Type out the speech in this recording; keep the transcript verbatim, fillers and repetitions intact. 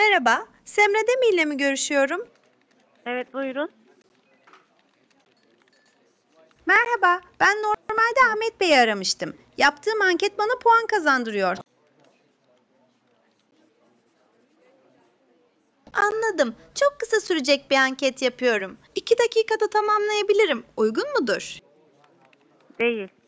Merhaba, Semra Demir ile mi görüşüyorum? Evet, buyurun. Merhaba, ben normalde Ahmet Bey'i aramıştım. Yaptığım anket bana puan kazandırıyor. Anladım. Çok kısa sürecek bir anket yapıyorum. İki dakikada tamamlayabilirim. Uygun mudur? Değil.